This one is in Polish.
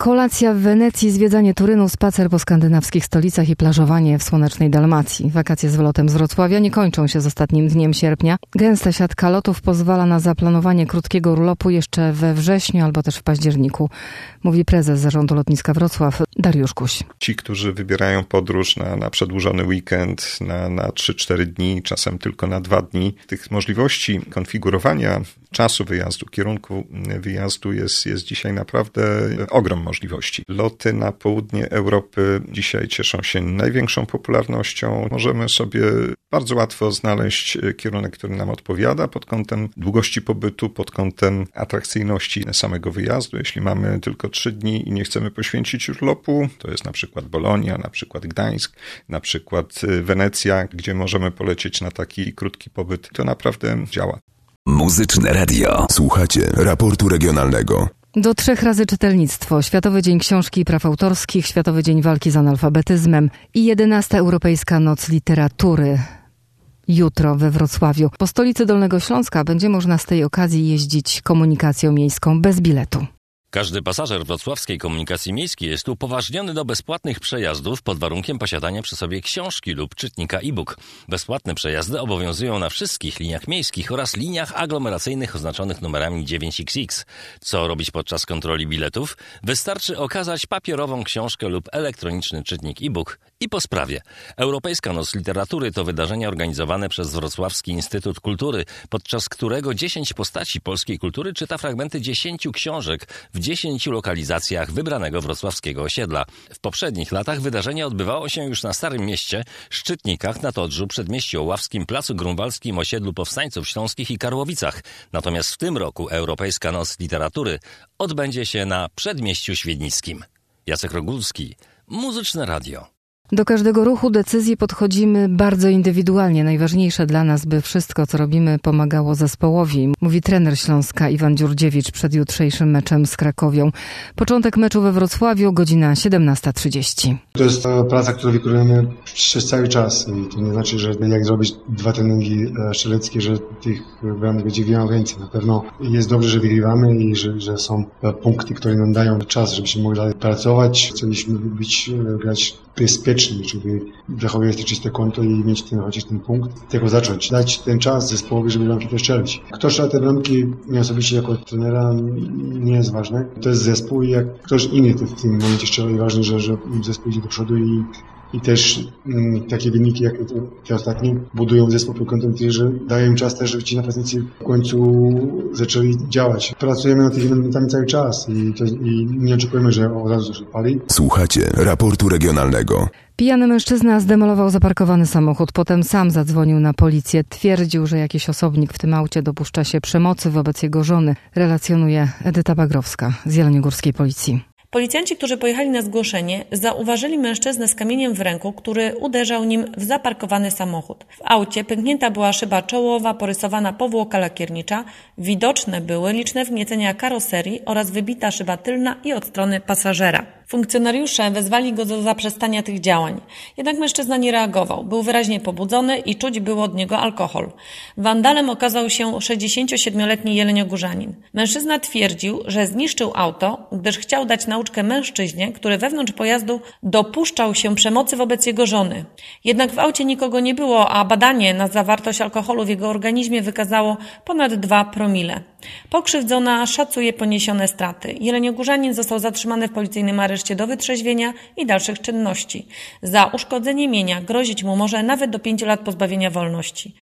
Kolacja w Wenecji, zwiedzanie Turynu, spacer po skandynawskich stolicach i plażowanie w słonecznej Dalmacji. Wakacje z wylotem z Wrocławia nie kończą się z ostatnim dniem sierpnia. Gęsta siatka lotów pozwala na zaplanowanie krótkiego urlopu jeszcze we wrześniu albo też w październiku, mówi prezes Zarządu Lotniska Wrocław Dariusz Kuś. Ci, którzy wybierają podróż na przedłużony weekend, na 3-4 dni, czasem tylko na 2 dni, tych możliwości konfigurowania czasu wyjazdu, kierunku wyjazdu jest dzisiaj naprawdę ogrom możliwości. Loty na południe Europy dzisiaj cieszą się największą popularnością. Możemy sobie bardzo łatwo znaleźć kierunek, który nam odpowiada pod kątem długości pobytu, pod kątem atrakcyjności samego wyjazdu. Jeśli mamy tylko 3 dni i nie chcemy poświęcić urlopu, to jest na przykład Bolonia, na przykład Gdańsk, na przykład Wenecja, gdzie możemy polecieć na taki krótki pobyt. To naprawdę działa. Muzyczne Radio. Słuchacie raportu regionalnego. Do 3 razy czytelnictwo, Światowy Dzień Książki i Praw Autorskich, Światowy Dzień Walki z Analfabetyzmem i 11. Europejska Noc Literatury. Jutro we Wrocławiu. Po stolicy Dolnego Śląska będzie można z tej okazji jeździć komunikacją miejską bez biletu. Każdy pasażer wrocławskiej komunikacji miejskiej jest upoważniony do bezpłatnych przejazdów pod warunkiem posiadania przy sobie książki lub czytnika e-book. Bezpłatne przejazdy obowiązują na wszystkich liniach miejskich oraz liniach aglomeracyjnych oznaczonych numerami 9XX. Co robić podczas kontroli biletów? Wystarczy okazać papierową książkę lub elektroniczny czytnik e-book i po sprawie. Europejska Noc Literatury to wydarzenie organizowane przez Wrocławski Instytut Kultury, podczas którego 10 postaci polskiej kultury czyta fragmenty 10 książek w 10 lokalizacjach wybranego wrocławskiego osiedla. W poprzednich latach wydarzenie odbywało się już na Starym Mieście, Szczytnikach, na Todrzu, Przedmieściu Oławskim, Placu Grunwaldzkim, Osiedlu Powstańców Śląskich i Karłowicach. Natomiast w tym roku Europejska Noc Literatury odbędzie się na Przedmieściu Świdnickim. Jacek Rogulski, Muzyczne Radio. Do każdego ruchu, decyzji podchodzimy bardzo indywidualnie. Najważniejsze dla nas, by wszystko, co robimy, pomagało zespołowi, mówi trener Śląska Iwan Dziurdziewicz przed jutrzejszym meczem z Krakowią. Początek meczu we Wrocławiu, godzina 17:30. To jest praca, którą wykonujemy przez cały czas. I to nie znaczy, że jak zrobić 2 treningi strzeleckie, że tych bramek będzie więcej. Na pewno jest dobrze, że wygrywamy i że są punkty, które nam dają czas, żebyśmy mogli dalej pracować. Chcieliśmy grać bezpiecznie, żeby zachowywać to czyste konto i mieć chociaż ten punkt. Tylko zacząć. Dać ten czas zespołowi, żeby bramki też strzelić. Kto strzela te bramki, mnie osobiście jako trenera nie jest ważne. To jest zespół i jak ktoś inny w tym momencie strzela i ważne, że zespół idzie do przodu i też takie wyniki jak te ostatnie budują zespół pod kątem tego, że dają im czas też, żeby ci napastnicy w końcu zaczęli działać. Pracujemy nad tymi elementami cały czas i nie oczekujemy, że od razu coś odpali. Słuchacie raportu regionalnego. Pijany mężczyzna zdemolował zaparkowany samochód, potem sam zadzwonił na policję. Twierdził, że jakiś osobnik w tym aucie dopuszcza się przemocy wobec jego żony, relacjonuje Edyta Bagrowska z Jeleniogórskiej Policji. Policjanci, którzy pojechali na zgłoszenie, zauważyli mężczyznę z kamieniem w ręku, który uderzał nim w zaparkowany samochód. W aucie pęknięta była szyba czołowa, porysowana powłoka lakiernicza, widoczne były liczne wgniecenia karoserii oraz wybita szyba tylna i od strony pasażera. Funkcjonariusze wezwali go do zaprzestania tych działań. Jednak mężczyzna nie reagował. Był wyraźnie pobudzony i czuć było od niego alkohol. Wandalem okazał się 67-letni jeleniogórzanin. Mężczyzna twierdził, że zniszczył auto, gdyż chciał dać nauczkę mężczyźnie, który wewnątrz pojazdu dopuszczał się przemocy wobec jego żony. Jednak w aucie nikogo nie było, a badanie na zawartość alkoholu w jego organizmie wykazało ponad 2 promile. Pokrzywdzona szacuje poniesione straty. Jeleniogórzanin został zatrzymany w policyjnym areszcie do wytrzeźwienia i dalszych czynności. Za uszkodzenie mienia grozić mu może nawet do 5 lat pozbawienia wolności.